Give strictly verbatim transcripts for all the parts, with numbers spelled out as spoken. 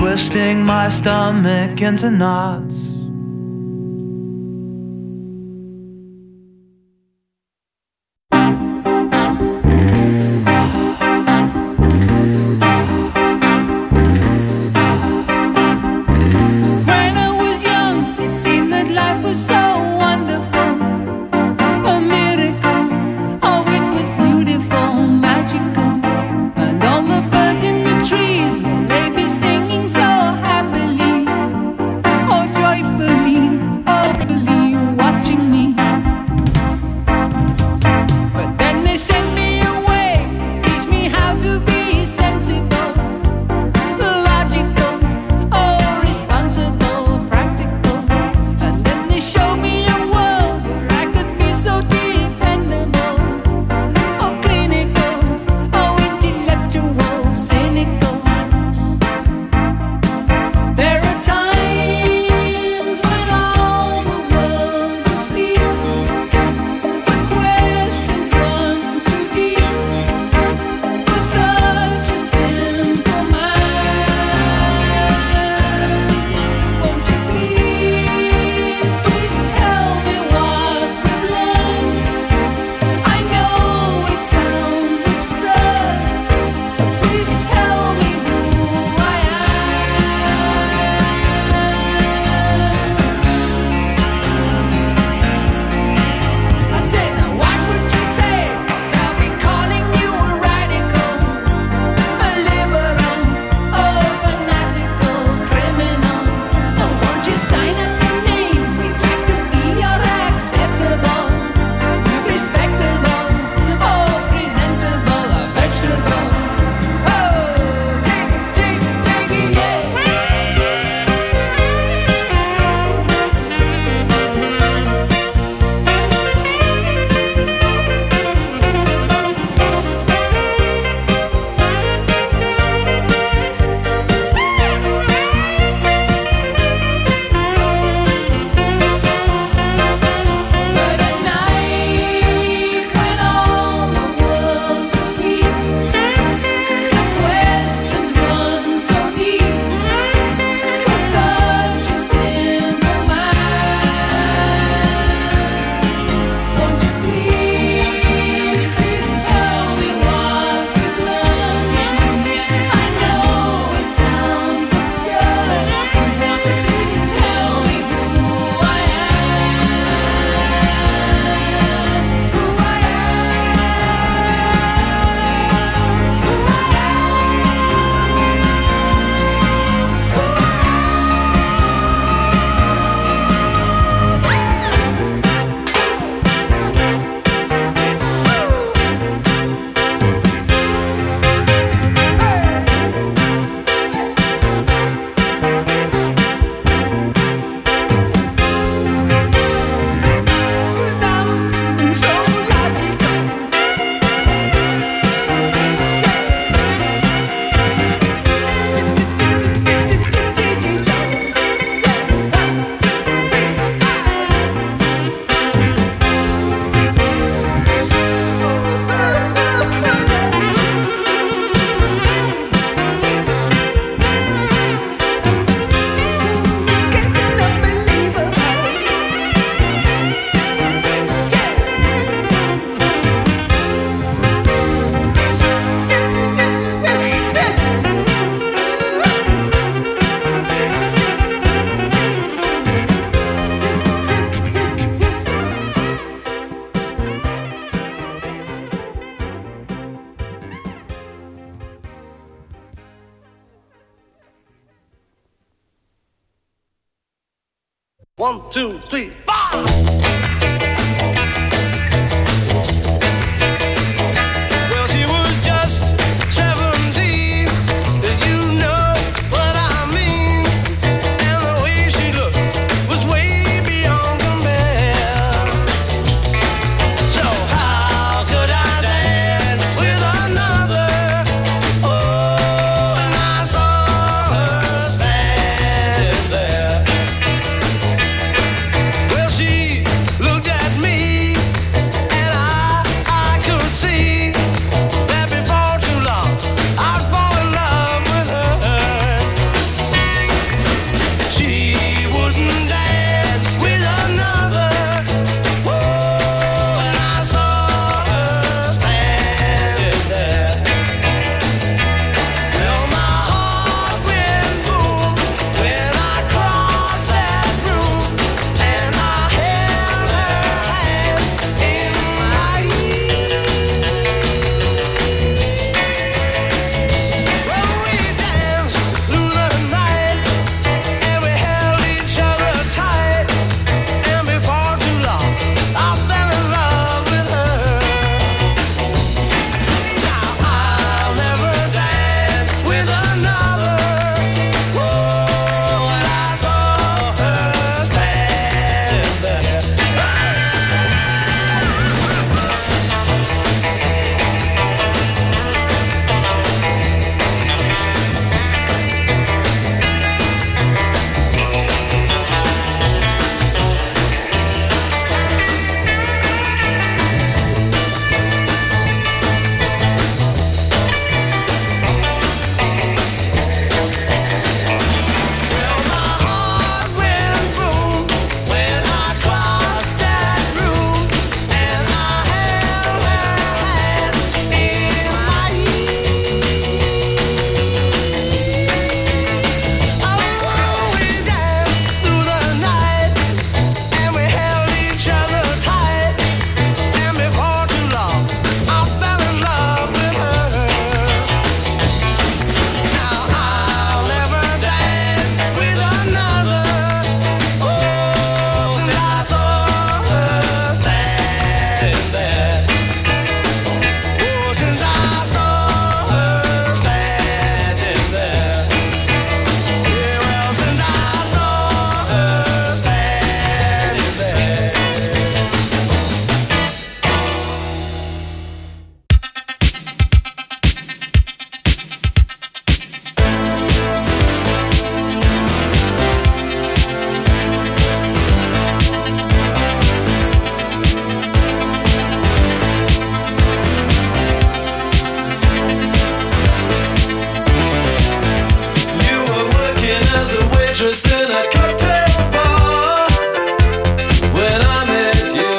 twisting my stomach into knots. One, two, three, four! She waitress in a cocktail bar. When I met you,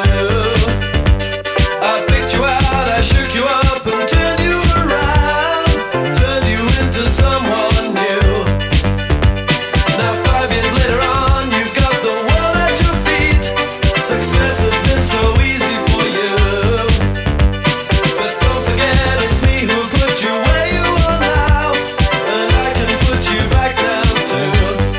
I picked you out, I shook you up and turned you around, turned you into someone new. Now five years later on, you've got the world at your feet. Success has been so easy for you, but don't forget it's me who put you where you are now, and I can put you back down too.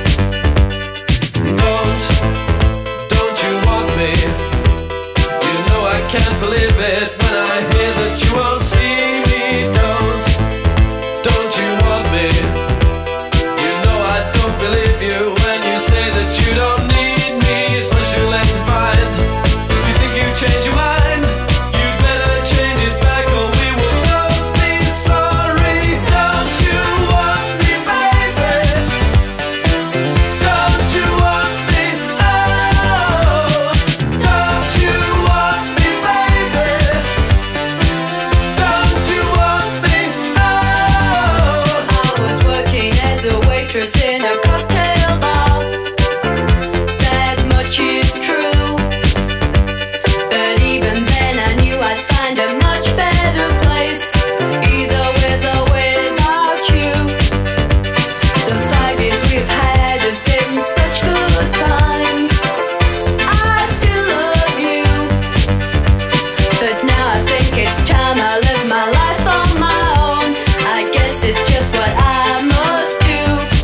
Don't, don't you want me? You know I can't believe it when I hear that you won't see me. Don't, don't you want me? You know I don't believe you when you say that you don't need me. It's what you like to find. You think you change your mind? You'd better change it back or we will both be sorry. Don't you want me, baby? Don't you want me? Oh, don't you want me, baby? Don't you want me? Oh. I was working as a waitress in a cocktail bar. That much is true. But even then I knew I'd find a much better place, either with or without you. The five years we've had have been such good times. I still love you, but now I think it's time I live my life on my own. I guess it's just what I must do.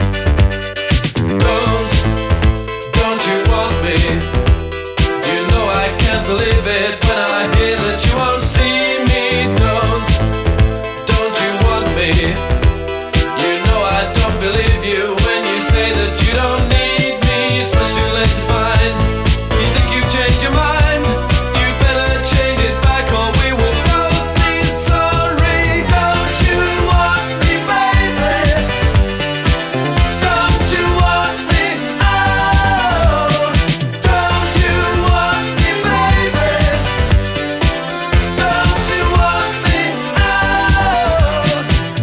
Don't, don't you want me? You know I can't believe it when I hear that you won't see me. Don't, don't you want me? You know I don't believe you when you say that you don't need me. It's what you like to find. You think you've changed your mind? You better change it back or we will both be sorry. Don't you want me, baby? Don't you want me? Oh, don't you want me, baby? Don't you want me? Oh.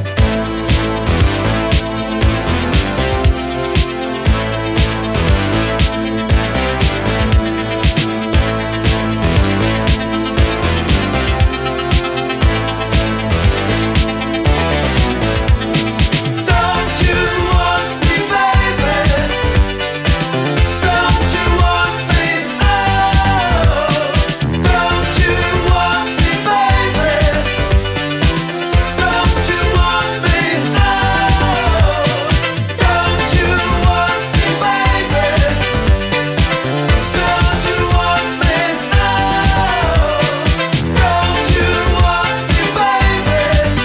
Don't you want me, baby? Don't you want me? Oh, don't you want me, baby? Don't you want me? Oh, don't you want me, baby? Don't you want me? Oh, don't you want me, baby?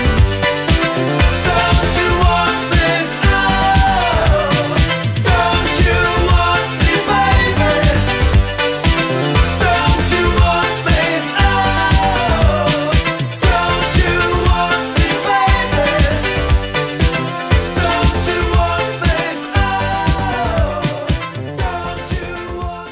Don't you want me? Oh, don't you want me, baby? Don't you want me? Oh, don't you want me, baby? Don't you want me? Oh, don't you want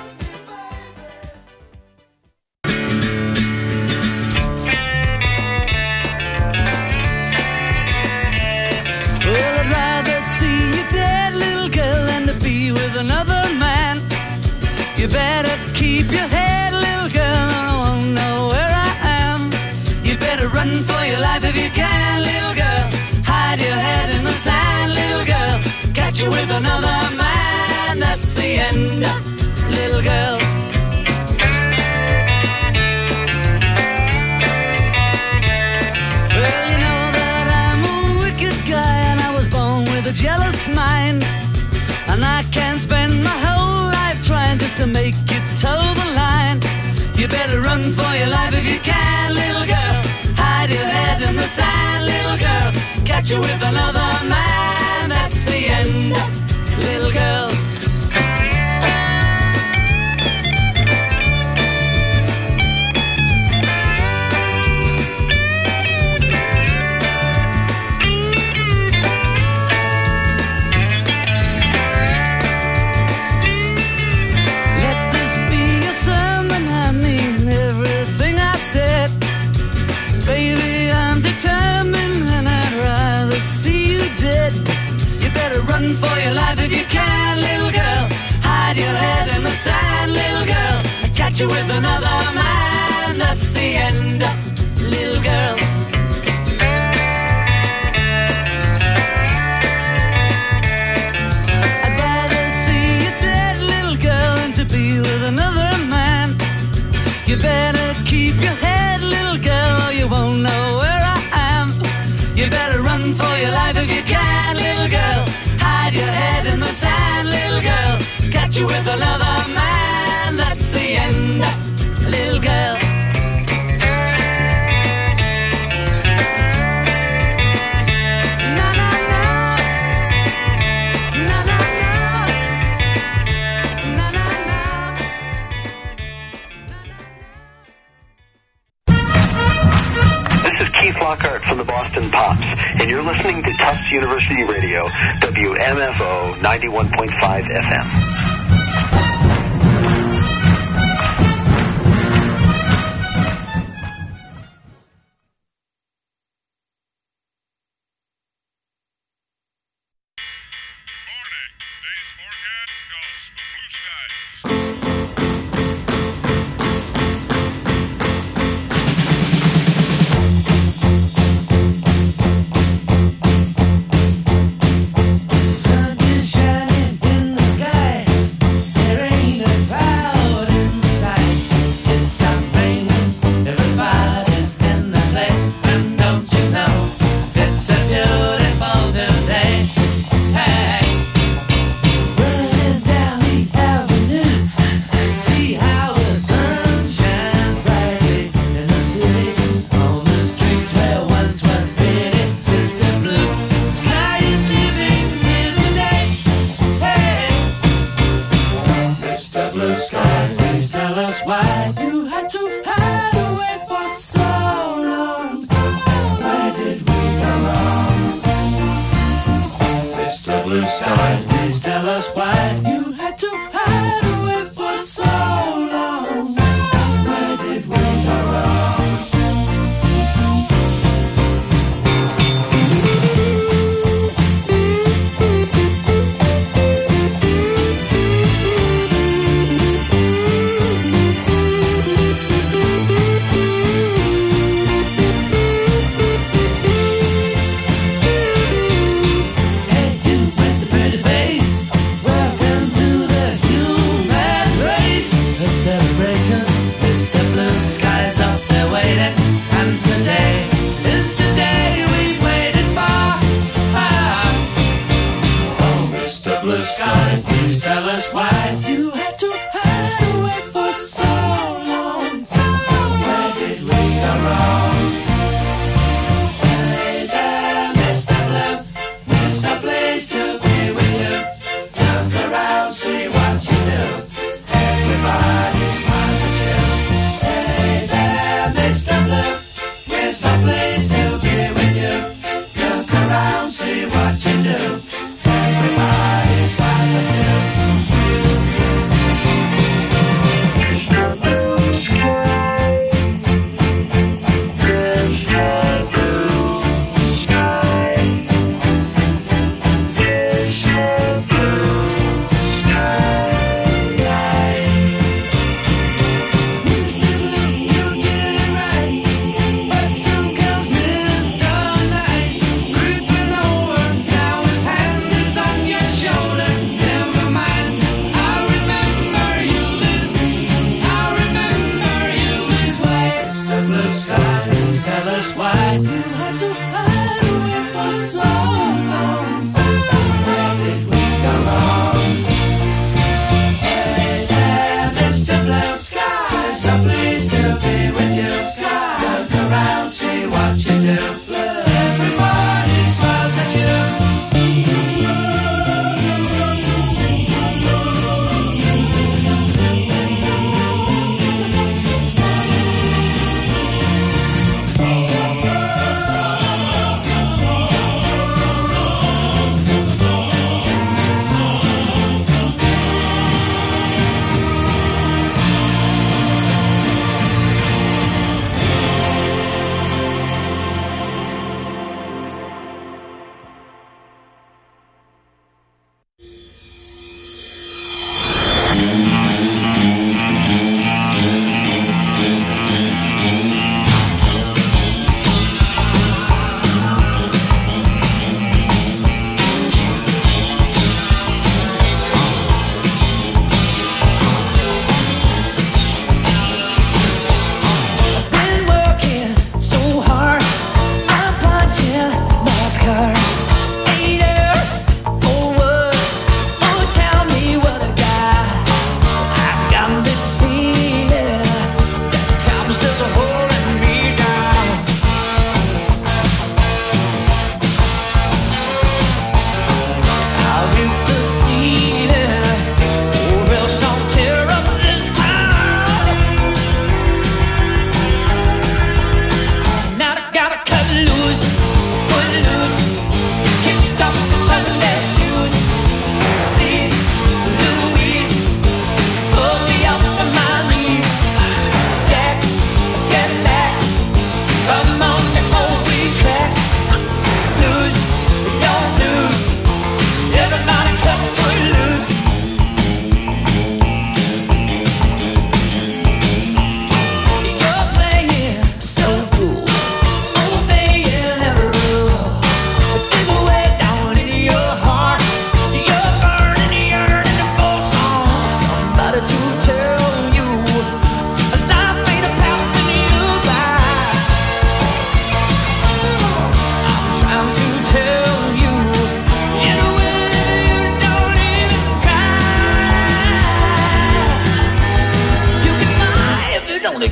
Well, I'd rather see you dead, little girl, than to be with another man. You better keep your head, little girl, and I won't know where I am. You better run for your life if you can, little girl. Hide your head in the sand, little girl. Catch you with another man, that's the end, little girl. Well, you know that I'm a wicked guy, and I was born with a jealous mind. And I can spend my whole life trying just to make you toe the line. You better run for your life if you can, little girl. Hide your head in the sand, little girl. Catch you with another man, that's the end, little girl. Let this be a sermon, I mean everything I said. Baby, I'm determined and I'd rather see you dead. You better run for your life if you can, little girl. sand, little girl. I catch you with another man. That's the end, little girl. I'd rather see you dead, little girl, than to be with another man. You better keep your head, little girl, or you won't know where I am. You better run for your life if you can, little girl. Hide your head in the sand, little girl. Catch you with another man. That's the end, little girl. Na na na, na na na, na na na. This is Keith Lockhart from the Boston Pops, and you're listening to Tufts University Radio, W M F O ninety-one point five F M. Sun is shining in the sky. There ain't a cloud in sight. It stopped raining. Everybody's in the play. And don't you know, it's a beautiful new day. Hey, running down the avenue. See how the sun shines brightly in the city. On the streets where once was pretty, Mister Blue Sky is living in the day. Hey, Mister Blue Sky, please tell us why you had to hide away for so long. Where did we go wrong? Mister Blue Sky, please tell us why you had to hide away for so long. Where did we go wrong? Hey, you with the pretty face, welcome to the human race. A celebration, Mister Blue Sky's up there waiting, and today is the day we've waited for. Ah. Oh, Mister Blue Sky, please tell us why you had to hide away for so long. Where did we go wrong? Hey there, Mister Blue, it's a place to be with you. Look around, see what you do. Everybody smiles at you. Hey there, Mister Blue, it's a place to be with you. Look around, see what you do. Everybody smiles at you.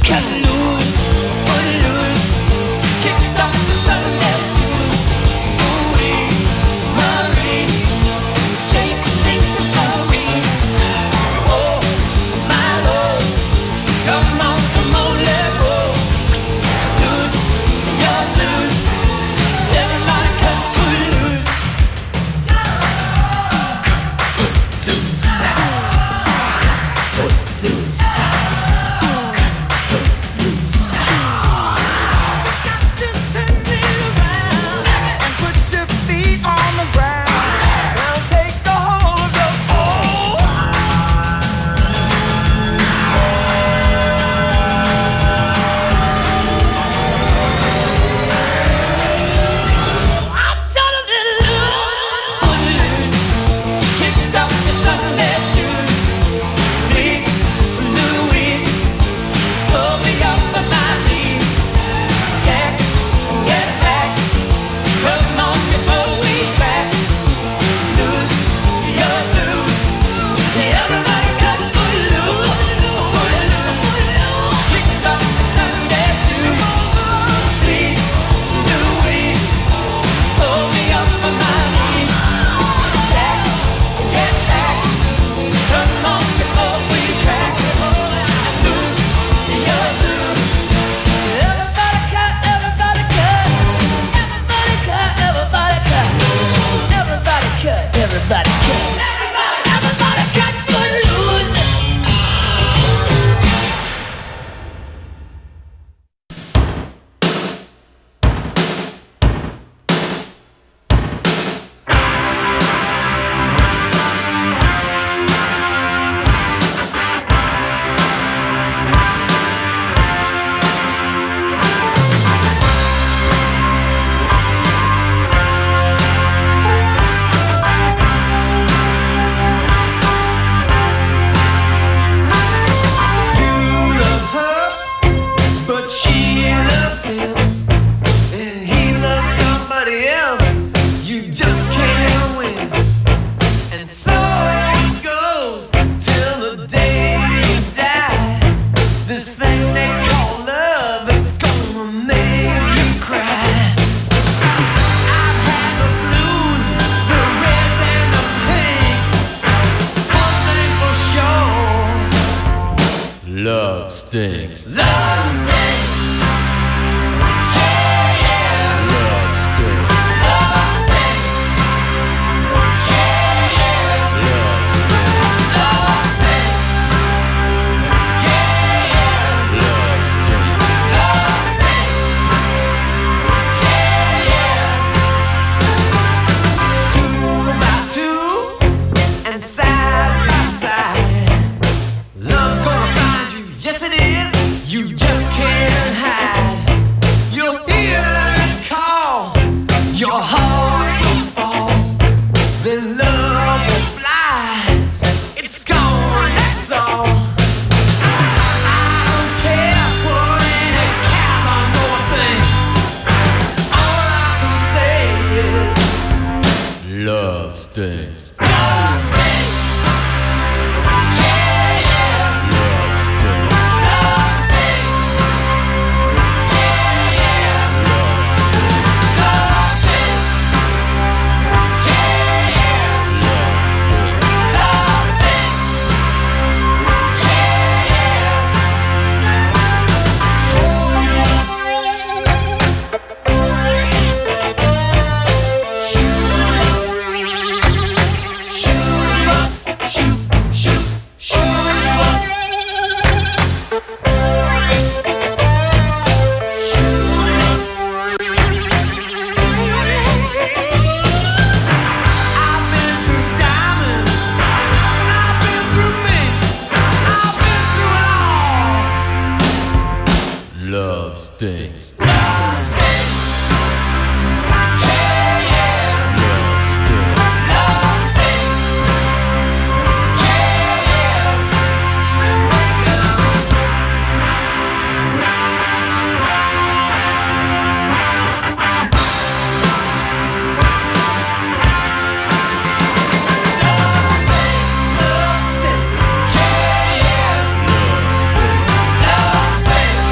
Love stinks. Love stinks. Yeah, yeah. Love stinks. Love stinks. Yeah, yeah. Love stinks. Love stinks. Yeah, yeah. Love stinks. Love stinks. Yeah, yeah. Two by two and side by side. Love's gonna find you. Yes, it is. You just can't hide. You'll hear it call. Your heart will fall. Then love will fly. It's gone, that's all. I don't care what any cowboy boy thinks. All I can say is Love stinks. love stinks. Yeah, yeah. Love stinks. Love stinks. Yeah, yeah. Love stinks. Love stinks. Yeah, yeah. Love stinks. Love stinks. Shoot, shoot, shoot up. I've been through diamonds, and I've been through minks. I've been through it all. Love stinks. Love stinks. Yeah, yeah. Love stinks. Love stinks. Yeah, yeah. Love stinks. Love stinks. Yeah, yeah. Love stinks. Love stinks.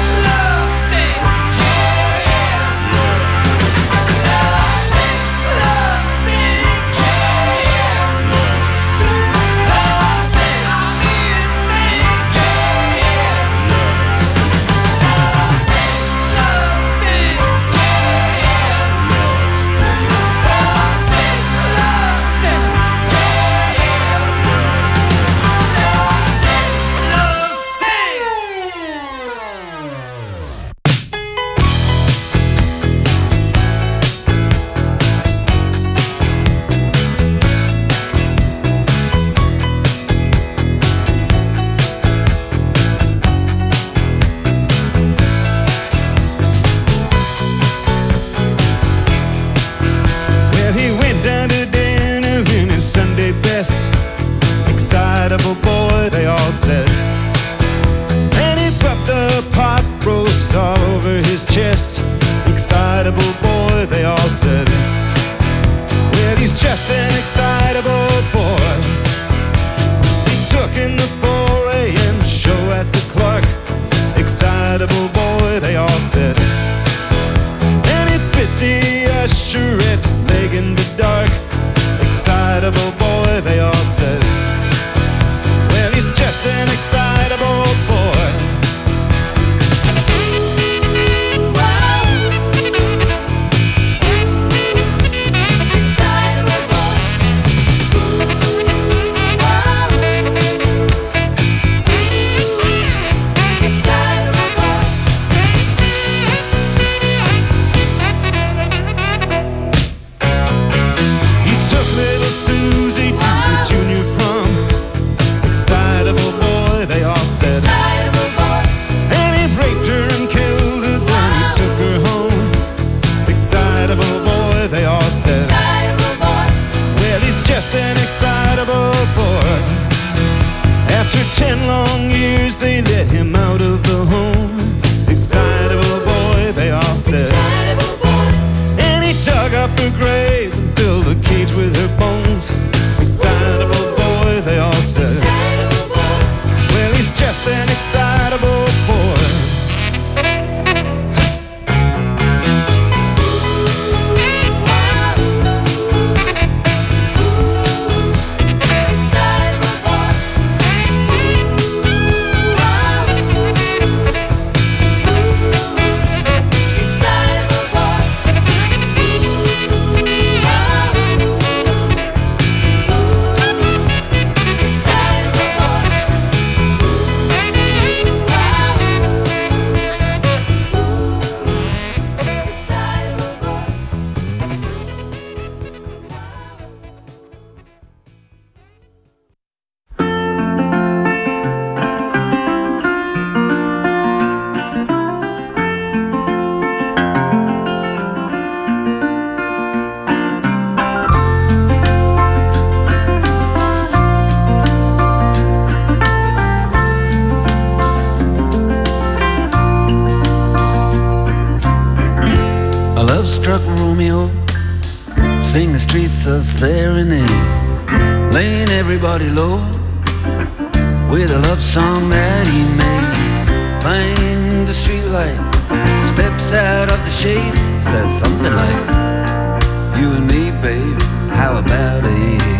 love-struck Romeo, sing the streets a serenade, laying everybody low with a love song that he made. Find the streetlight, steps out of the shade, says something like, you and me, babe, how about it?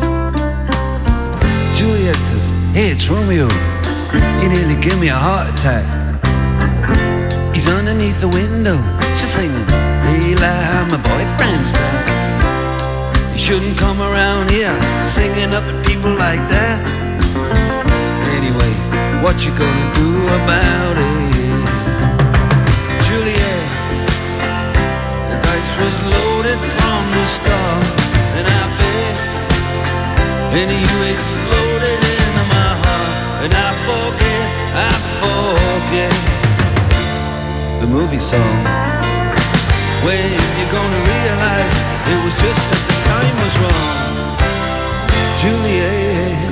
Juliet says, hey, it's Romeo, you nearly give me a heart attack. He's underneath the window, she's singing, Leila, my boyfriend's back. You shouldn't come around here singing up at people like that. Anyway, what you gonna do about it? Juliet, the dice was loaded from the start, and I bet, and you exploded into my heart, and I forget, I forget the movie song. When you're gonna realize it was just that the time was wrong, Juliet.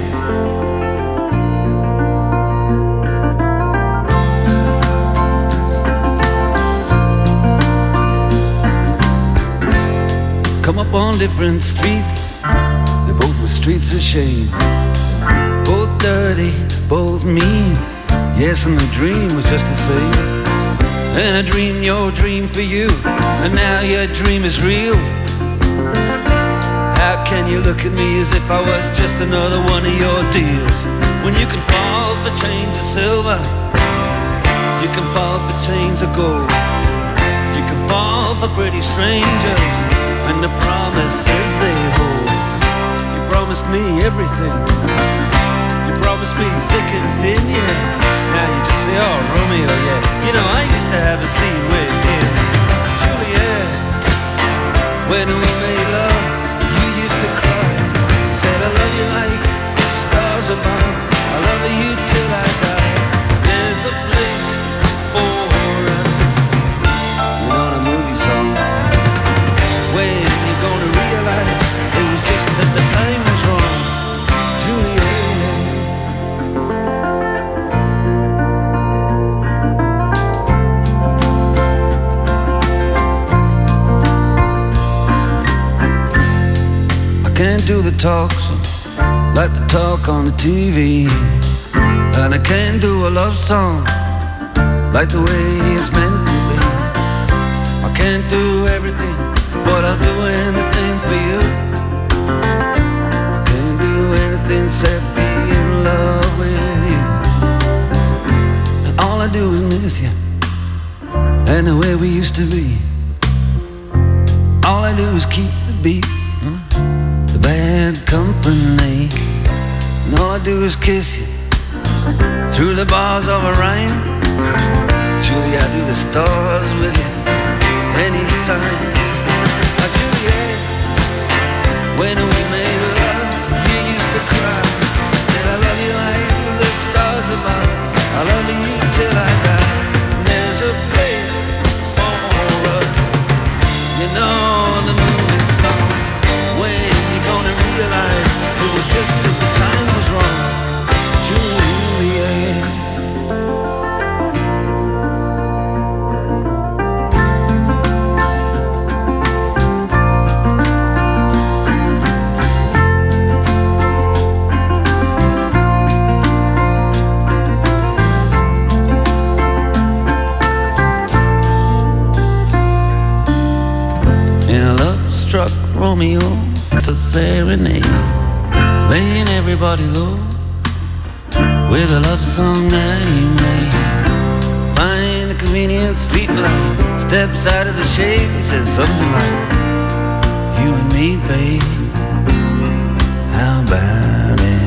Come up on different streets, they both were streets of shame, both dirty, both mean. Yes, and the dream was just the same. And I dreamed your dream for you, and now your dream is real. How can you look at me as if I was just another one of your deals? When you can fall for chains of silver, you can fall for chains of gold, you can fall for pretty strangers and the promises they hold. You promised me everything, you promised me thick and thin, yeah. Now you just say, oh, Romeo, yeah. You know, I used to have a scene with him, Juliet. When we made love, you used to cry. You said, I love you like the stars above, I love you till I die. There's a place for us. You're not a movie song. When you're gonna realize it was just that the time was wrong, Juliet. Can't do the talks like the talk on the T V, and I can't do a love song like the way it's meant to be. I can't do everything, but I'll do anything for you. I can't do anything except be in love with you. And all I do is miss you and the way we used to be. All I do is keep the beat, bad company, and all I do is kiss you through the bars of a rhyme. Julie, I do the stars with you anytime. Now, Juliet, when we made love, you used to cry. I said, I love you like the stars above, I love you till I die. There's a place for us, you know the movie song. When gonna realize it was just as the time was wrong, Juliet. In a love-struck Romeo, it's a serenade, laying everybody low with a love song that he made. Find the convenient street light, steps out of the shade, he says something like, you and me, babe, how about it?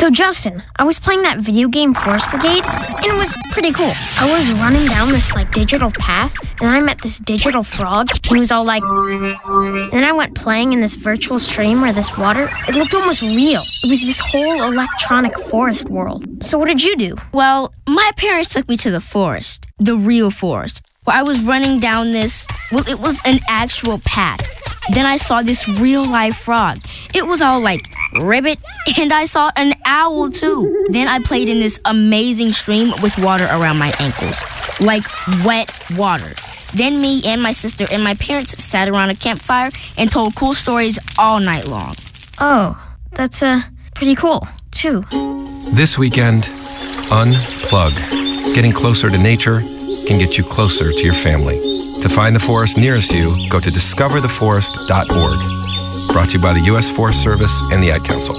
So Justin, I was playing that video game Forest Brigade, and it was pretty cool. I was running down this like digital path, and I met this digital frog, and he was all like... And then I went playing in this virtual stream where this water, it looked almost real. It was this whole electronic forest world. So what did you do? Well, my parents took me to the forest, the real forest, where I was running down this, well, it was an actual path. Then I saw this real-life frog. It was all like ribbit, and I saw an owl too. Then I played in this amazing stream with water around my ankles, like wet water. Then me and my sister and my parents sat around a campfire and told cool stories all night long. Oh, that's uh, pretty cool, too. This weekend, unplug. Getting closer to nature can get you closer to your family. To find the forest nearest you, go to discover the forest dot org. Brought to you by the U S Forest Service and the Ad Council.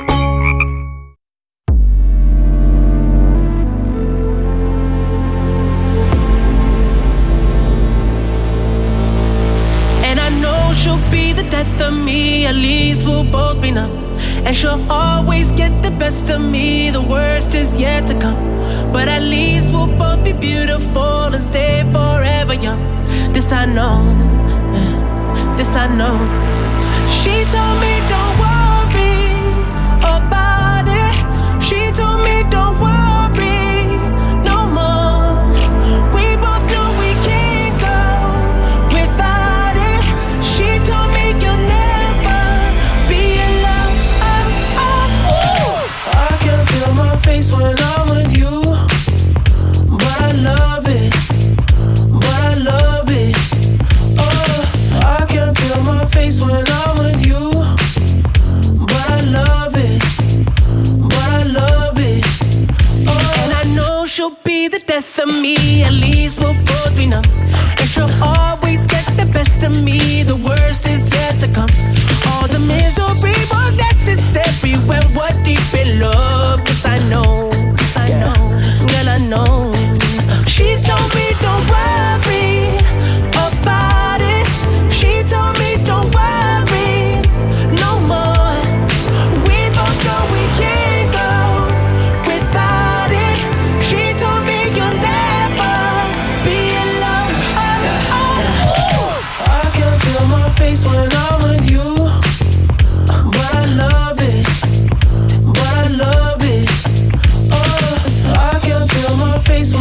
And I know she'll be the death of me, at least we'll both be numb. And she'll always get the best of me, the worst is yet to come. But at least we'll both be beautiful and stay forever young. This I know, yeah, this I know. She told me don't worry about it. She told me don't worry no more. We both know we can't go without it. She told me you'll never be alone. Oh, oh. I can feel my face when I'm with you, but I love it, but I love it. Oh, I can feel my face when I'm with you, but I love it, but I love it. Oh, and I know she'll be the death of me, at least we'll both be numb. And she'll always get the best of me, the worst is yet to come. All the misery was necessary when we're deep in love. Yes, I know, yes, I know, girl, I know. She told me don't worry about it. She told me don't worry no more. We both know we can't go without it. She told me you'll never be alone. Oh, oh, oh. I can feel my face when I'm with you, but I love it, but I love it. Oh, I can feel my face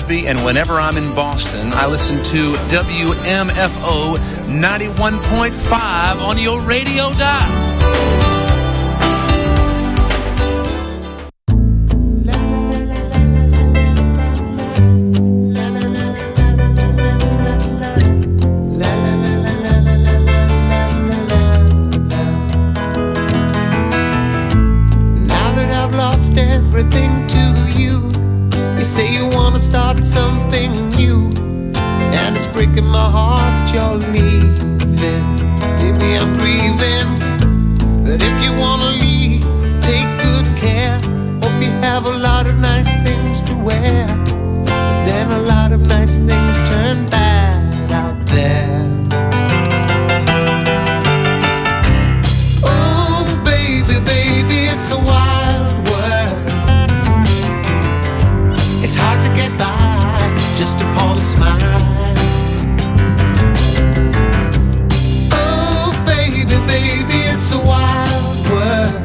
Mississippi, and whenever I'm in Boston, I listen to W M F O ninety-one point five on your radio dial. Everything to you. You say you wanna start something new, and it's breaking my heart you're leaving. Maybe I'm grieving, but if you wanna leave, take good care. Hope you have a lot of nice things to wear, but then a lot of nice things turn bad out there. Oh baby, baby, it's a wild world. It's hard to get by just upon a smile. Oh, baby, baby, it's a wild world.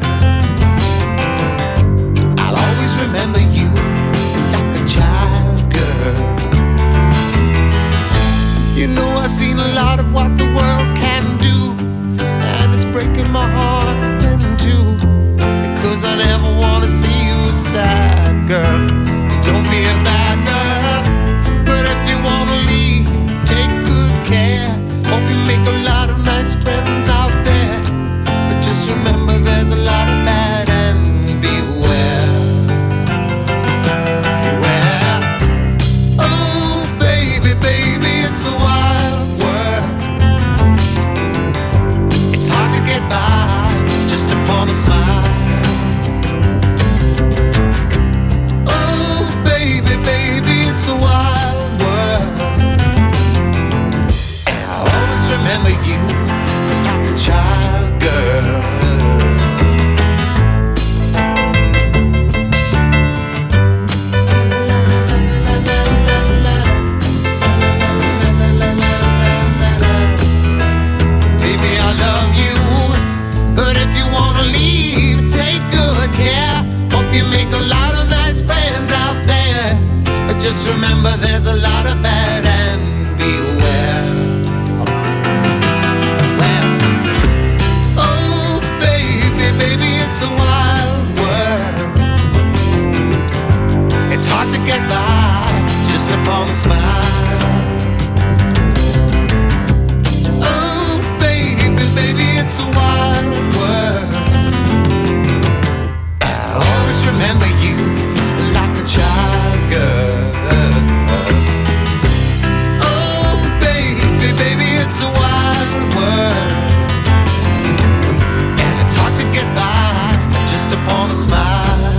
I'll always remember you like a child, girl. You know I've seen a lot of what the world can do, and it's breaking my heart in two, because I never want to see you sad, girl. Don't be a bad girl, but if you wanna leave, take good care. Hope you make a lot of nice friends out there, but just remember there's a lot of bad and beware. Beware. Oh baby, baby, it's a wild world. It's hard to get by just upon a smile. Baby, baby, it's a wild world, and I'll always remember you like a child, girl. Baby, I love you, but if you wanna leave, take good care. Hope you make a lot of nice friends out there, but just remember there's a lot of bad and beware. Well, oh baby, baby, it's a wild world. It's hard to get by just upon a smile. Oh baby, baby, it's a wild world. I'll always remember you like a child, girl. Oh baby, baby, it's a wild world, and it's hard to get by just upon a smile.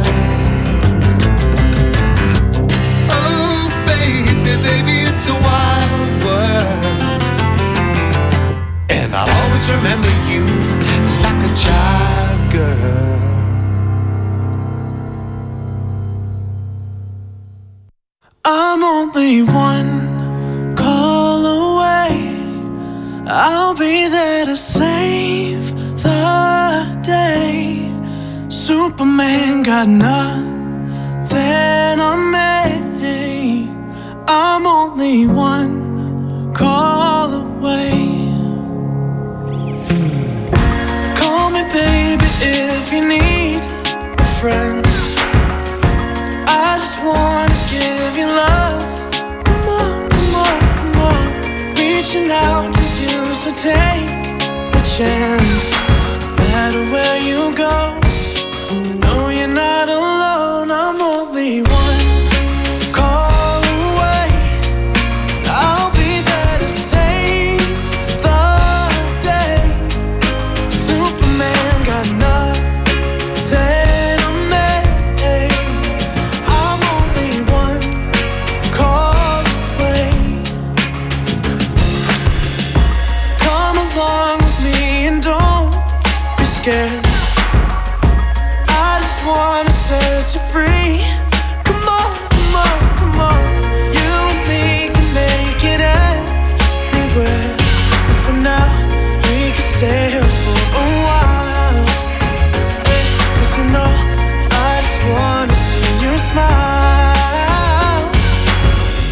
Oh baby, baby, it's a wild world, and I'll always remember you like a child, girl. I'm only one call away. I'll be there to save the day. Superman got nothing on me. I'm only one call away. Call me baby if you need a friend. I just wanna give you love. Come on, come on, come on. Reaching out to you, so take a chance. No matter where you go, you know you're not alone. I'm only one call away. I'll be there to save the day. Superman got nothing. I just wanna set you free. Come on, come on, come on. You and me can make it anywhere. And for now, we can stay here for a while. Cause you know, I just wanna see you smile.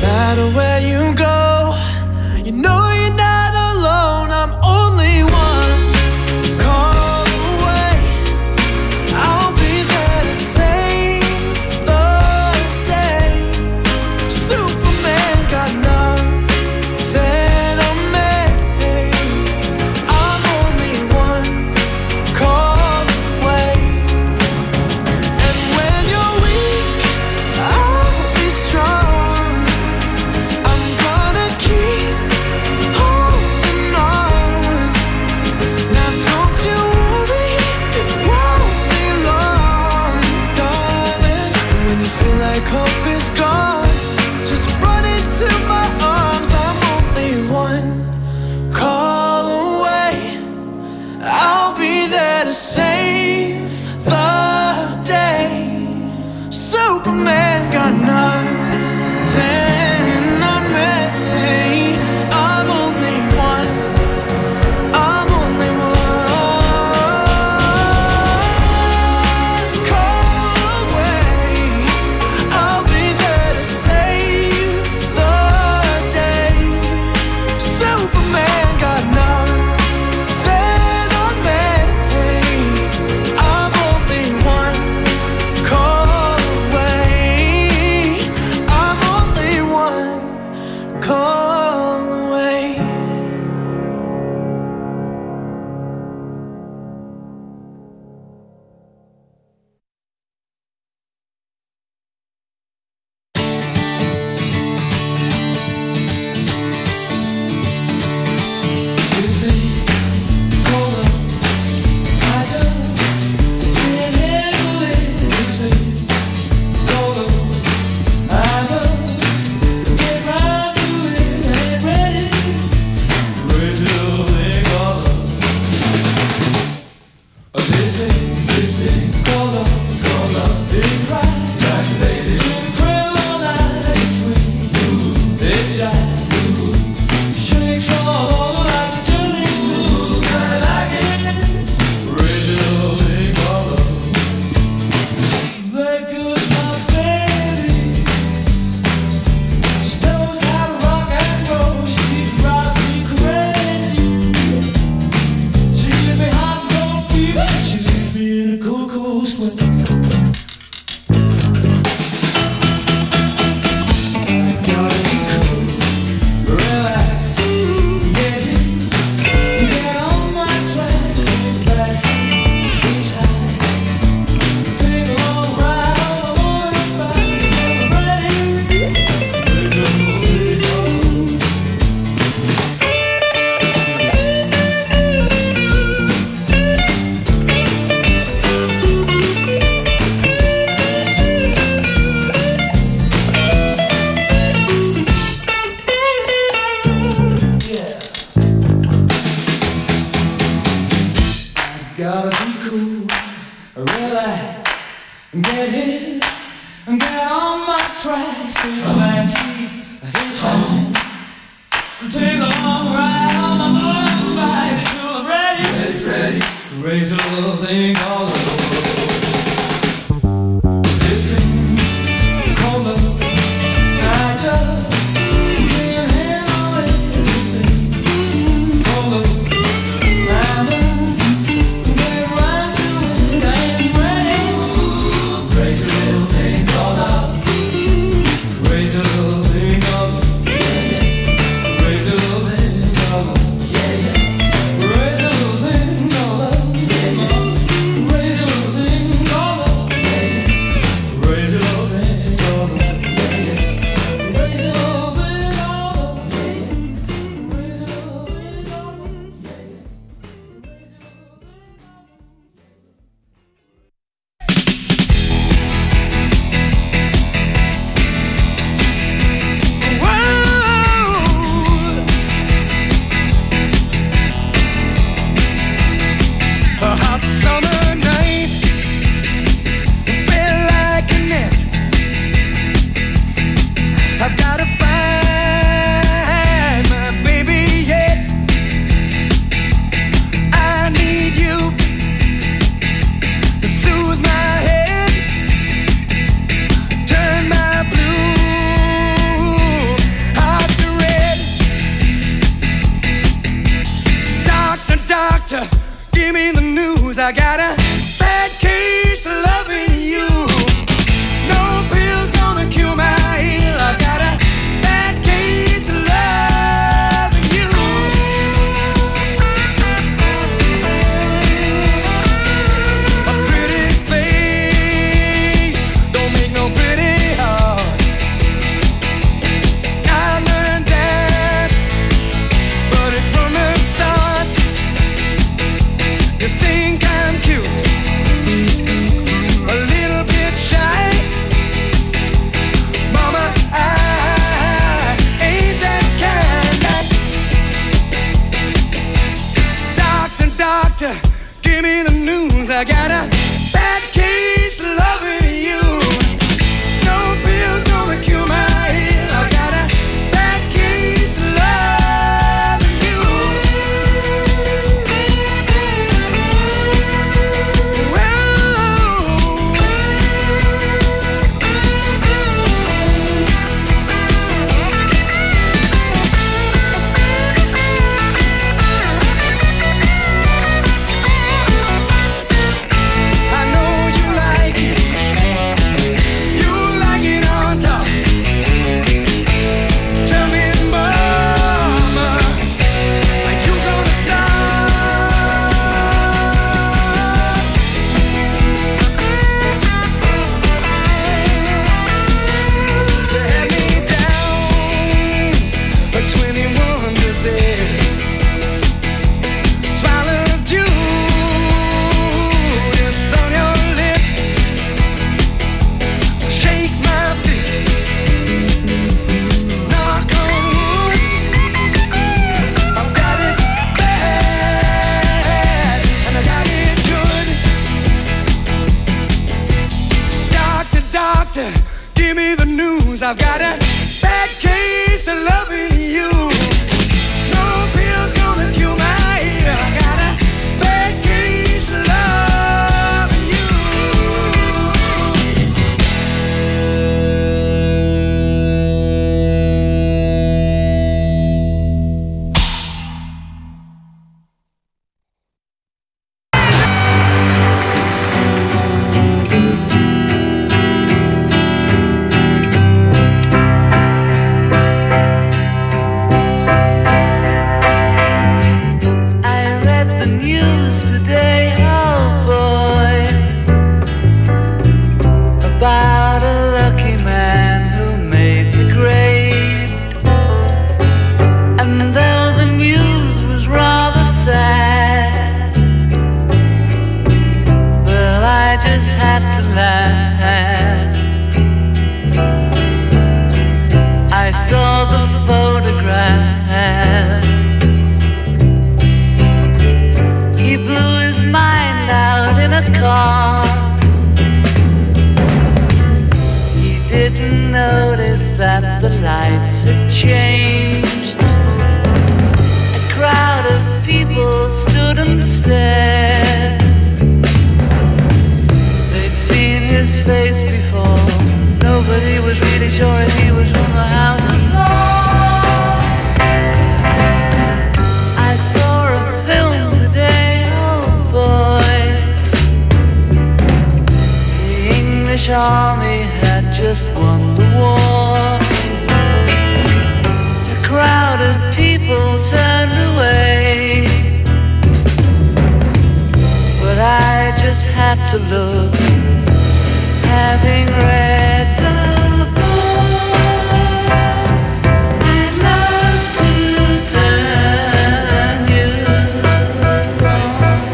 Take a long ride on my motorbike until I'm ready, ready, ready. Raise a little thing called love. This thing called love. I just put your hand on it. This thing called love. I'm get right to it. I am ready. Raise a little thing called love. Raise a little thing called love. Raise a little thing called love. Yeah, yeah. Raise a little thing called love. Yeah, yeah. Raise a little thing called love. Yeah, yeah. Raise a little thing called love. Yeah, yeah. Raise a little thing called love. Yeah, yeah. Raise a little thing called love. A hot summer night, it felt like a net. I've gotta find my baby yet. I need you to soothe my head, turn my blue heart to red. Doctor, doctor, give me the news. I got a bad case of loving you. No pill's gonna cure my ill. I got a bad case of loving you. A pretty face don't make no pretty heart. I learned that, but it's from the start. You think I'm cute, a little bit shy. Mama, I ain't that kind. Doctor, doctor, give me the news. I got a bad case of loving you. No pill's gonna cure my ill. I got a bad case of loving you. British Army had just won the war. A crowd of people turned away, but I just had to look, having read the book. I'd love to turn you on.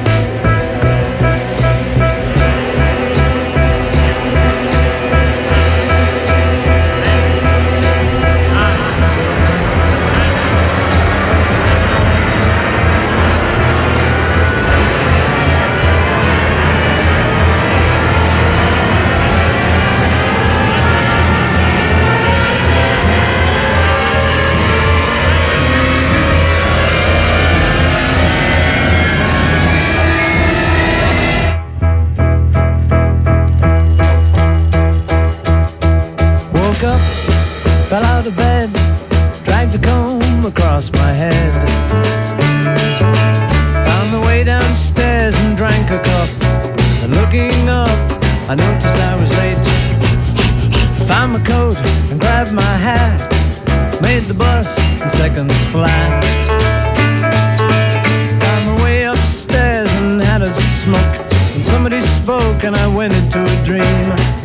Woke up, fell out of bed, dragged a comb across my head. Found the way downstairs and drank a cup. And looking up, I noticed I was late. Found my coat and grabbed my hat, made the bus in seconds flat. Found my way upstairs and had a smoke, and somebody spoke and I went into a dream.